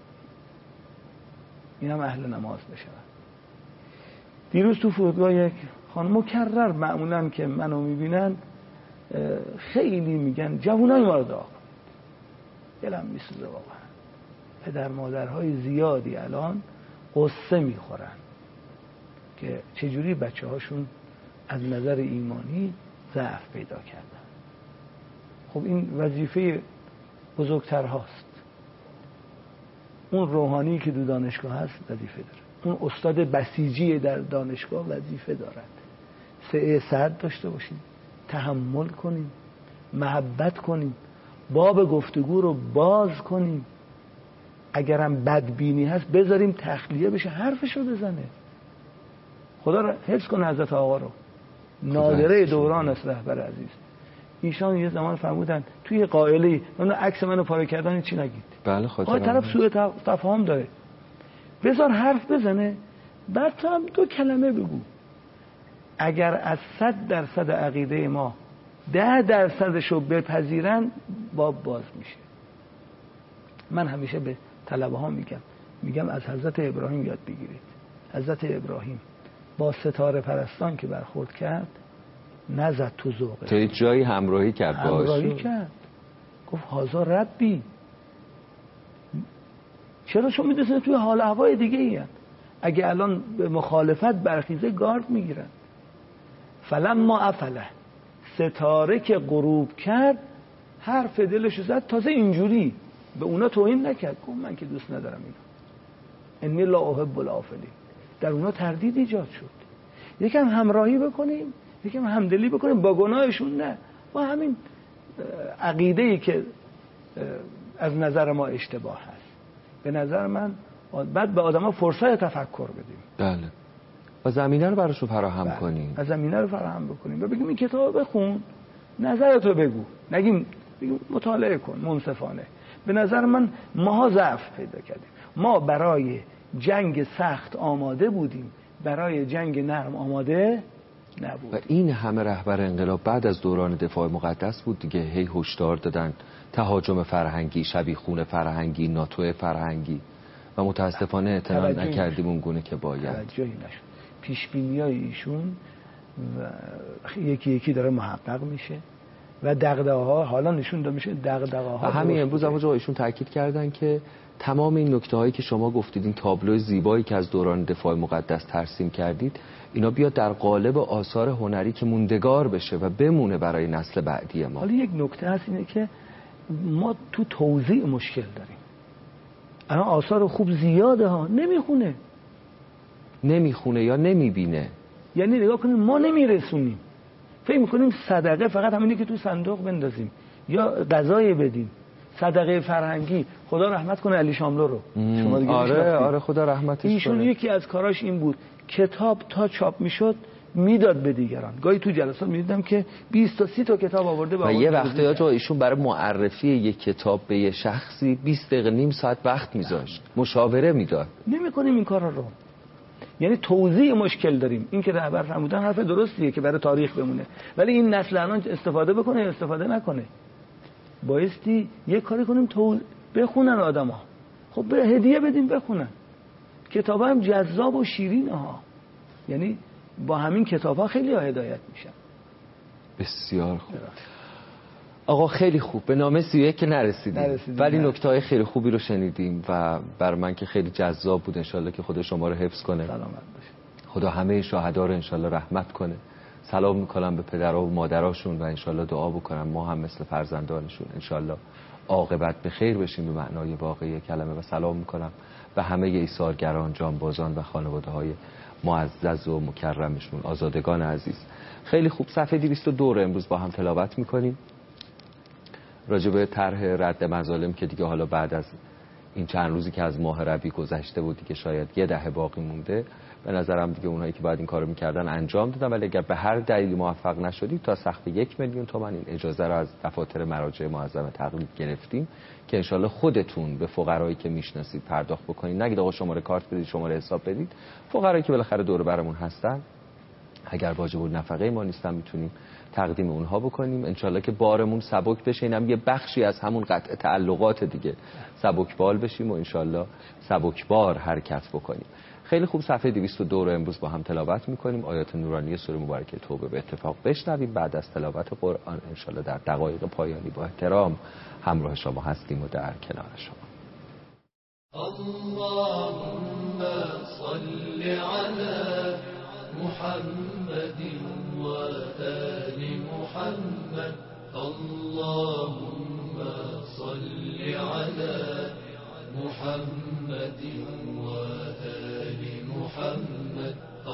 این هم اهل نماز بشن. دیروز تو فرودگاه یک خانم مکرر معمولا که منو میبینن خیلی میگن جوانای ما رو دعا کن. دلم میسوزه واقعا. پدر مادرهای زیادی الان قصه میخورن که چجوری بچه هاشون از نظر ایمانی ضعف پیدا کردن. خب این وظیفه بزرگترهاست. اون روحانی که دو دانشگاه هست وظیفه داره، اون استاد بسیجی در دانشگاه وظیفه دارد. سعادت داشته باشیم، تحمل کنیم، محبت کنیم، باب گفتگو رو باز کنیم. اگرم بدبینی هست بذاریم تخلیه بشه، حرفشو بزنه. خدا رو حفظ کنه حضرت آقا رو، نادره دوران است رهبر عزیز. ایشان یه زمان فرمودن توی قائله اون عکس منو پاره کردن چی نگید. بله خدا طرف سوء تفاهم داره، بذار حرف بزنه، بعد تو هم 2 کلمه بگو. اگر از 100% عقیده ما 10% رو بپذیرن باب باز میشه. من همیشه به طلبه ها میگم از حضرت ابراهیم یاد بگیرید. حضرت ابراهیم با ستاره پرستان که برخورد کرد نزد تو ذوقه، تا یه جایی همراهی کرد، گفت هازا ربی. چرا؟ چون میدونن توی حال هوای دیگه ای هست. اگه الان به مخالفت برخیزه گارد میگیرن. فلما افله، ستاره که غروب کرد حرف دلش زد، تازه اینجوری به اونا توهین نکرد، گفت من که دوست ندارم اینا، انی لا احب الافلین، در اونا تردید ایجاد شد. یکم همراهی بکنیم، یکم همدلی بکنیم با گناهشون، نه با همین عقیده‌ای که از نظر ما اشتباه هست. به نظر من بعد به آدم‌ها فرصت تفکر بدیم. بله. و زمینه رو براشون فراهم کنیم. و زمینه رو فراهم بکنیم و بگیم این کتاب بخون، نظرتو بگو. نگیم بگیم مطالعه کن منصفانه. به نظر من ماها ضعف پیدا کردیم. ما برای جنگ سخت آماده بودیم، برای جنگ نرم آماده نبود. و این همه رهبر انقلاب بعد از دوران دفاع مقدس بود دیگه، هی هشدار دادن تهاجم فرهنگی، شبیخون فرهنگی، ناتو فرهنگی و متاسفانه اعتنا نکردیم اون گونه که باید. توجهی نشد. پیشبینی‌های ایشون یکی یکی داره محقق میشه و دغدغه‌ها حالا نشون داده میشه دغدغه‌ها. و همین امروز هم ایشون تاکید کردن که تمام این نکته‌هایی که شما گفتید، این تابلو زیبایی که از دوران دفاع مقدس ترسیم کردید، اینا بیاد در قالب آثار هنری که موندگار بشه و بمونه برای نسل بعدی ما. حالا یک نکته هست اینه که ما تو توزیع مشکل داریم. الان آثار خوب زیاده ها، نمیخونه یا نمیبینه. یعنی نگاه کنیم ما نمیرسونیم، فکر میکنیم صدقه فقط همینه که تو صندوق بندازیم یا غذای بدیم. صدقه فرهنگی، خدا رحمت کنه علی شاملو رو، شما دیگه آره خدا رحمتش کنه. ایشون یکی از کاراش این بود کتاب تا چاپ میشد میداد به دیگران. گاهی تو جلسات میدیدم که 20 تا 30 تا کتاب آورده و یه وقتایی جا ایشون برای معرفی یک کتاب به یه شخصی 20 دقیقه نیم ساعت وقت میذاشت، مشاوره میداد. نمی‌کنیم این کارا رو. یعنی توزیع مشکل داریم. این که رهبر فرمودن حرف درستیه که برای تاریخ بمونه، ولی این نسل الان استفاده بکنه یا استفاده نکنه. بایستی یه کاری کنیم بخونن آدم‌ها. خب به هدیه بدیم بخونن. کتابا هم جذاب و شیرین ها. یعنی با همین کتاب‌ها خیلی هدایت میشن. بسیار خوب. آقا خیلی خوب، به نامه 31 که نرسیدیم ولی نکته‌های خیلی خوبی رو شنیدیم و بر من که خیلی جذاب بود. انشالله که خدا شما رو حفظ کنه، سلامت باشه، خدا همه شهدا رو انشالله رحمت کنه. سلام میکنم به پدرها و مادراشون و انشالله دعا بکنم ما هم مثل فرزندانشون انشالله عاقبت به خیر بشیم به معنای واقعی کلمه. و سلام میکنم به همه ایثارگران، جانبازان و خانواده‌های معزز و مکرمشون، آزادگان عزیز. خیلی خوب، صفحه 202 رو امروز با هم تلاوت میکنیم راجع به طرح رد مظالم که دیگه حالا بعد از این چند روزی که از ماه ربیع گذشته بود دیگه شاید یه دهه باقی مونده. به نظرم دیگه اونایی که باید این کارو میکردن انجام دادن، ولی اگر به هر دلیلی موفق نشدید تا سقف 1 میلیون تومان این اجازه رو از دفاتر مراجع معظم تقلید گرفتیم که انشالله خودتون به فقرایی که میشناسید پرداخت بکنید. نگید آقا شماره کارت بدید، شماره حساب بدید. فقرایی که بالاخره دور برمون هستن اگر واجب النفقه ما نیستن میتونیم تقدیم اونها بکنیم. انشالله که بارمون سبک بشه، اینم یه بخشی از همون قطع تعلقات دیگه، سبکبال بشیم و انشالله سبکبار حرکت بکنیم. خیلی خوب، صفحه 202 رو امروز با هم تلاوت میکنیم. آیات نورانی سوره مبارکه توبه به اتفاق بشنویم. بعد از تلاوت قرآن انشالله در دقایق پایانی با احترام همراه شما هستیم و در کنار شما. اللهم صل علی محمد و آل محمد. اللهم صل علی محمد و آل محمد.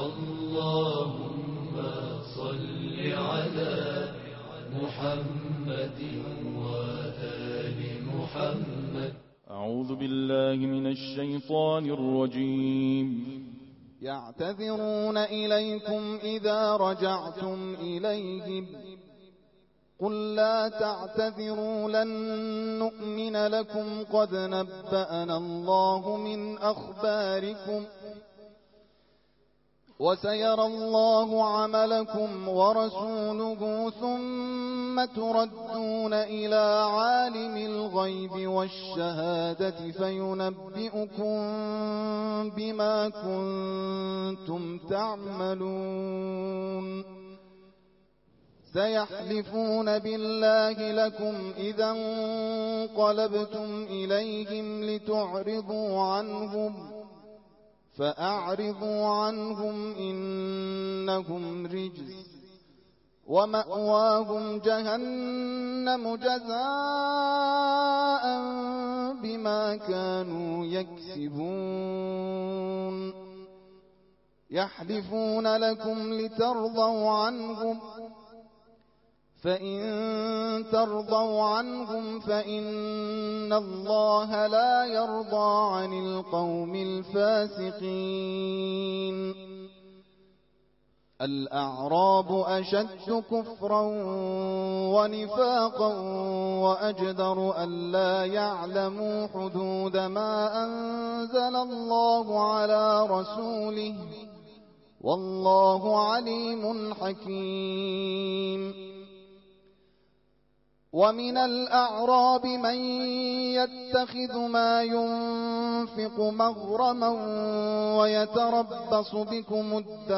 اللهم صل علی محمد و آل محمد. أعوذ بالله من الشيطان الرجيم. يعتذرون إليكم إذا رجعتم إليهم قل لا تعتذروا لن نؤمن لكم قد نبأنا الله من أخباركم وسيرى الله عملكم ورسوله ثم تردون إلى عالم الغيب والشهادة فينبئكم بما كنتم تعملون. سيحلفون بالله لكم إذا انقلبتم إليهم لتعرضوا عنهم فأعرضوا عنهم إنهم رجس ومأواهم جهنم جزاء بما كانوا يكسبون. يحلفون لكم لترضوا عنهم فإن ترضوا عنهم فإن الله لا يرضى عن القوم الفاسقين الأعراب أشد كفرا ونفاقا وأجدر ألا يعلموا حدود ما أنزل الله على رسوله والله عليم حكيم ومن الأعراب من يتخذ ما ينفق مغرما ويتربص بكم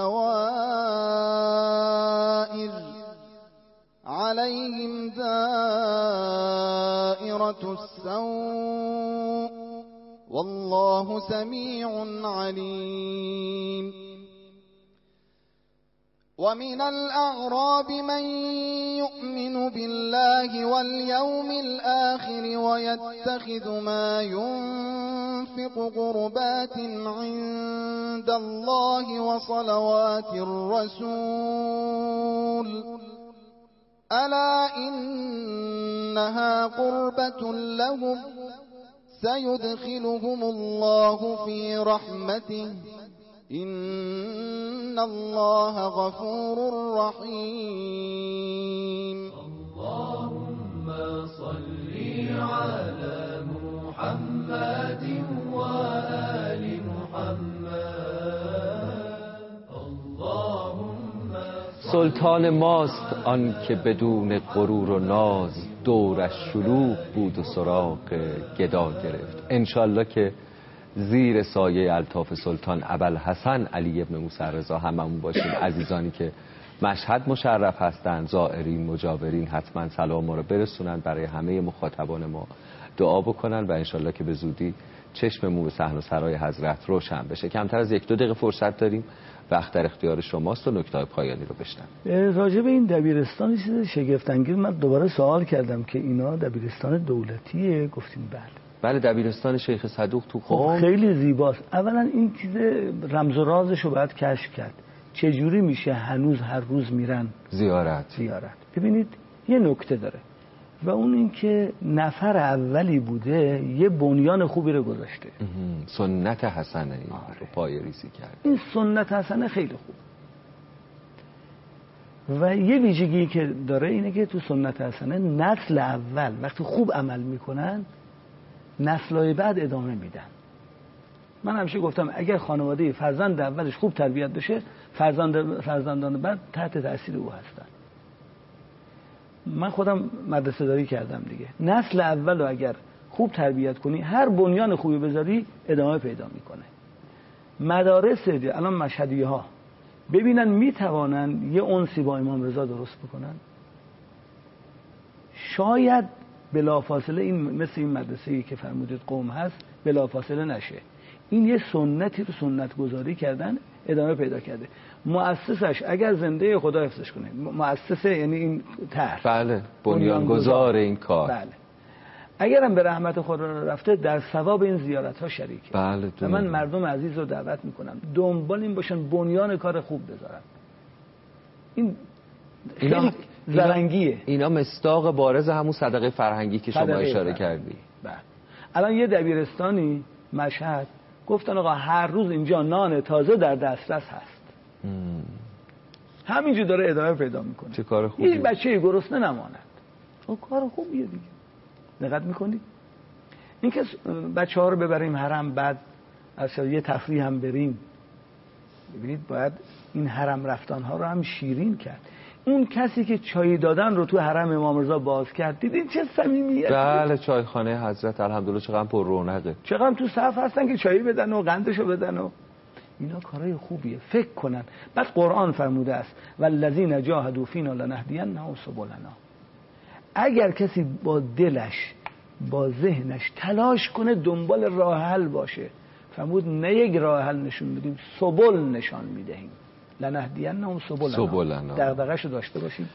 الدوائر عليهم دائرة السوء والله سميع عليم ومن الأعراب من يؤمن بالله واليوم الآخر ويتخذ ما ينفق قربات عند الله وصلوات الرسول ألا إنها قربة لهم سيدخلهم الله في رحمته إن الله غفور رحيم اللهم صل على محمد وآل محمد اللهم سلطان ماست آن که بدون غرور و ناز دورش شلوغ بود و سراغ گدا گرفت. انشالله که زیر سایه الطاف سلطان ابوالحسن علی ابن موسی رضا هممون باشیم. عزیزانی که مشهد مشرف هستند، زائرین مجاورین، حتما سلام ما رو برسونن، برای همه مخاطبان ما دعا بکنن و انشالله که به زودی چشممون به صحن و سرای حضرت روشن بشه. کمتر از 1-2 دقیقه فرصت داریم، وقت در اختیار شماست و نکته پایانی رو بشنویم. راجع به این دبیرستان چیز شگفت انگیز من دوباره سوال کردم که اینا دبیرستان دولتیه؟ گفتیم بله. بله، دبیرستان شیخ صدوق تو قم خیلی زیباست. اولا این چیز رمز و رازش رو باید کشف کرد. چجوری میشه هنوز هر روز میرن زیارت؟ ببینید یه نکته داره و اون این که نفر اولی بوده یه بنیان خوبی رو گذاشته. سنت حسنه این رو پای ریزی کرد. این سنت حسنه خیلی خوب و یه ویژگی که داره اینه که تو سنت حسنه نسل اول وقتی خوب عمل میکنن نسل‌های بعد ادامه میدن. من همیشه گفتم اگر خانواده فرزند اولش خوب تربیت بشه فرزندان بعد تحت تأثیر او هستن. من خودم مدرسه داری کردم دیگه. نسل اول رو اگر خوب تربیت کنی هر بنیان خوبی بذاری ادامه پیدا میکنه. مدارس الان مشهدیه ها ببینن میتوانن یه انسی با امام رضا درست بکنن، شاید بلافاصله این مثل این مدرسه‌ای که فرمودید قم هست بلافاصله نشه. این یه سنتی رو سنت گذاری کردن ادامه پیدا کرده. مؤسسش اگر زنده خدا حفظش کنه، مؤسسه یعنی این طرح، بله، بنیانگذار این کار، بله، اگرم به رحمت خدا رفته در ثواب این زیارت ها شریکه. بله، و من مردم عزیز رو دعوت میکنم دنبال این باشن بنیان کار خوب بذارن. این خیلی زرنگیه. اینا مصداق بارز همون صدقه فرهنگی که شما اشاره کردی. بله. الان یه دبیرستانی مشهد گفتن آقا هر روز اینجا نان تازه در دسترس هست. همینجوری داره ادامه پیدا میکنه. چه کار خوبیه. هیچ بچه‌ای گرسنه نماند. اون کار خوبیه دیگه. دقت میکنید؟ این که بچه‌ها رو ببریم حرم، بعد اصلا یه تفریح هم بریم، ببینید باید این حرم رفتن‌ها رو هم شیرین کرد. اون کسی که چای دادن رو تو حرم امام رضا باز کرد، دیدین چه صمیمیتی؟ بله، چایخانه حضرت الحمدلله چقدر پر رونقه، چقدر تو صف هستن که چای بدن و قندشو بدن و اینا کارهای خوبیه. فکر کنن. بعد قرآن فرموده است والذین جاهدوا فینا لنهدینهم سبلنا. اگر کسی با دلش با ذهنش تلاش کنه دنبال راه حل باشه، فرمود نه یک راه حل نشون میدیم، سبل نشان میدهیم. لنهدینهم سبلنا. دغدغه‌شو داشته باشیم.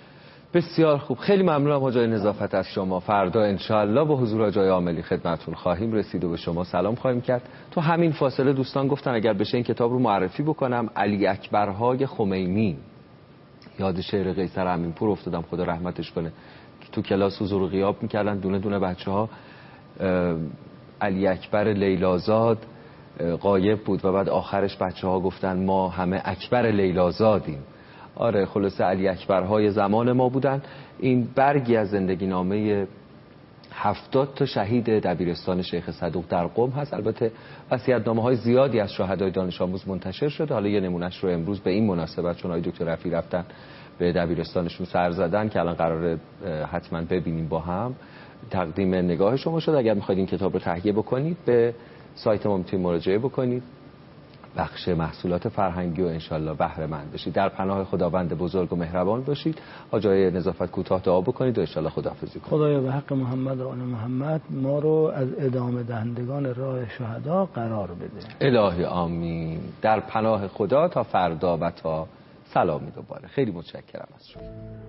بسیار خوب، خیلی ممنونم حاج آقای نظافت از شما. فردا انشاءالله با حضور حاج آقای عاملی خدمتتون خواهیم رسید و به شما سلام خواهیم کرد. تو همین فاصله دوستان گفتن اگر بشه این کتاب رو معرفی بکنم، علی اکبرهای خمینی. یاد شعر قیصر امینپور افتادم، خدا رحمتش کنه، تو کلاس حضور و غیاب میکردن دونه دونه بچه‌ها علی اکبر لیلازاد غایب بود و بعد آخرش بچه‌ها گفتن ما همه اکبر لیلازادیم. آره خلاصه علی اکبرهای زمان ما بودن. این برگی از زندگی نامه 70 تا شهید دبیرستان شیخ صدوق در قم هست. البته وصیت‌نامه‌های زیادی از شهدای دانش آموز منتشر شده. حالا یه نمونهش رو امروز به این مناسبت چون آقای دکتر رفیع رفتن به دبیرستانشون سر زدن که الان قراره حتما ببینیم با هم، تقدیم نگاه شما شد. اگر می‌خواید این کتاب رو تهیه بکنید به سایت ما میتونید مراجعه بکنید، بخش محصولات فرهنگی و انشالله بهره مند بشید. در پناه خداوند بزرگ و مهربان باشید. حاج آقای نظافت کوتاه دعا بکنید و انشالله خداحافظی کنید. خدایا به حق محمد و آل محمد ما رو از ادامه دهندگان راه شهدا قرار بده. الهی آمین. در پناه خدا تا فردا و تا سلامی دوباره. خیلی متشکرم از شما.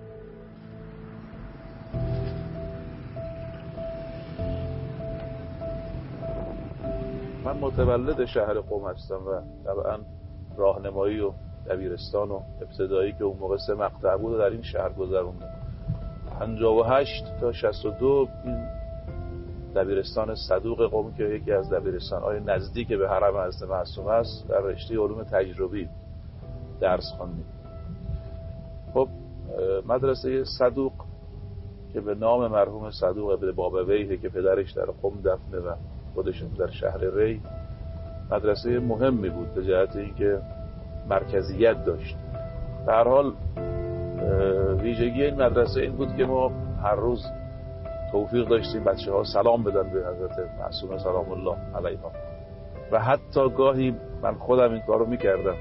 من متولد شهر قم هستم و طبعا راهنمایی و دبیرستان و ابتدایی که اون موقع 3 مقطع بود در این شهر گذروندم. 58 تا 62 این دبیرستان صدوق قم که یکی از دبیرستان‌های نزدیک به حرم حضرت معصومه است در رشته علوم تجربی درس خواندیم. خب مدرسه صدوق که به نام مرحوم صدوق ابن بابویه که پدرش در قم دفنه و خودشون در شهر ری، مدرسه مهمی بود به جهت اینکه مرکزیت داشت. به هر حال ویژگی این مدرسه این بود که ما هر روز توفیق داشتیم بچه‌ها سلام بدن به حضرت معصومه سلام الله علیها و حتی گاهی من خودم این کارو میکردم،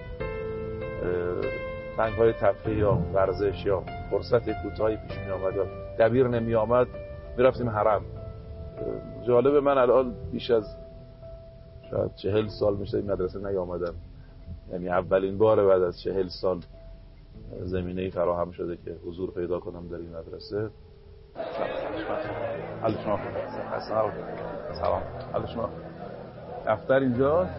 تنگ‌های تفریح یا ورزش یا فرصت کوتاهی پیش می آمد و دبیر نمی آمد میرفتیم حرم. جالب، من الان بیش از شاید 40 سال میشه این مدرسه نیامدم، یعنی اولین بار بعد از 40 سال زمینه‌ای فراهم شده که حضور پیدا کنم در این مدرسه. حال شما سلام. حال شما دفتر اینجاست؟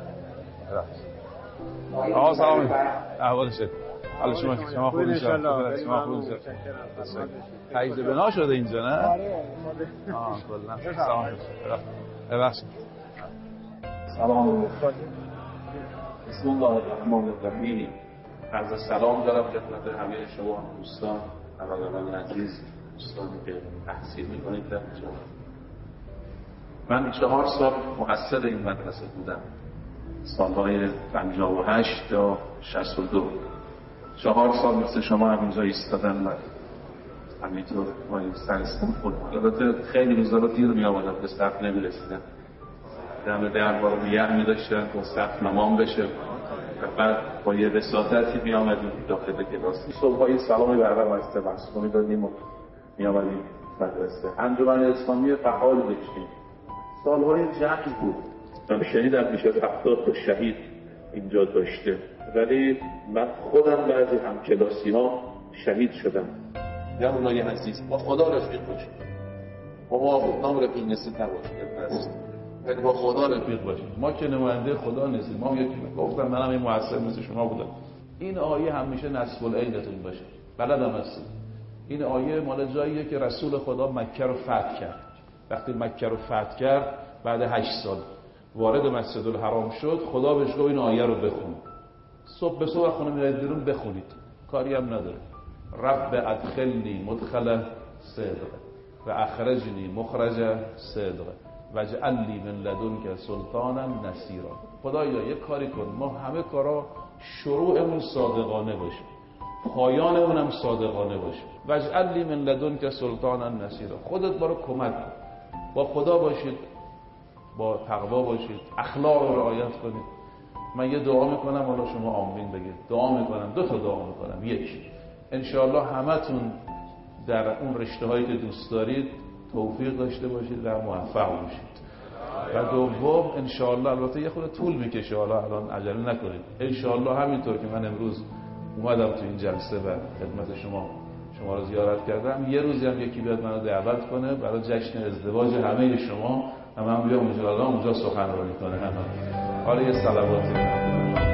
آقا سلام، احوالشه؟ حال شما خوب ان شاء الله؟ شما خوب ان شاء الله؟ تجربه بنا شده اینجا نه؟ کلا سلام. ببخشید. سلام. بسم الله الرحمن الرحیم. عرض سلام دارم خدمت همه شما دوستان، برادران عزیز، دوستانی که تحصیل می‌کنید در اینجا. من 4 سال مؤسس این مدرسه بودم، سالهای 58 تا 62. 4 سال مثل شما همینجا ایستادم و همینطور با این سرستان خودم. البته خیلی روزا رو دیر می آمدم، به سقف نمی رسیدم. دم دربار رو یه می داشتن تا سقف نمام بشه و بعد با یه وساطتی می آمدیم داخل کلاس. صبح‌های سلامی برقرار از معصومه دادیم و می آمدیم مدرسه. انجمن اسلامی فعال داشتیم. سالهای جنگ بود. من شنیدم میشه 70 تا شهید اینجا داشته، ولی من خودم بعضی همکلاسی ها شهید شدم. یا اونای عزیز با خدا رفیق باشید، با ما نام رفیق نسید نباشید، ولی با خدا رفیق باشید. ما که نماینده خدا نیستیم، ما یکی گفتم منم این مؤثر مثل شما بودم. این آیه همیشه نصف العینتون باشه، بلدم هستید. این آیه مال جاییه که رسول خدا مکه رو فتح کرد. وقتی مکه رو فتح کرد بعد 8 سال وارد مسجد الحرام شد، خدا بهش گفت این آیه رو بخون. صبح به صبح خونه میرید بیرون بخونید، کاری هم نداره. رب ادخلنی مدخل صدق و اخرجنی مخرج صدق واجعل لی من لدنک سلطانا نصیرا. خدایا یه کاری کن ما همه کارا شروعمون صادقانه باشه، پایانمون هم صادقانه باشه. واجعل لی من لدنک سلطانا نصیرا. خودت برو کمک کن، با خدا باشید، با تقوا باشید، اخلاق رو رعایت کنید. من یه دعا میکنم، حالا شما آمین بگید. دعا میکنم، 2 تا دعا میکنم. یک، انشاءالله همتون در اون رشته هایی که دوست دارید توفیق داشته باشید و موفق باشید. و دوم انشاءالله، البته یه خورده طول میکشه، حالا الان عجله نکنید، انشاءالله همینطور که من امروز اومدم تو این جلسه و خدمت شما رو زیارت کردم، یه روزی هم یکی بیاد منو دعوت کنه برای جشن ازدواج همه شما، هم بیام اونجا سخنرانی کنه. حالا یه صلواتی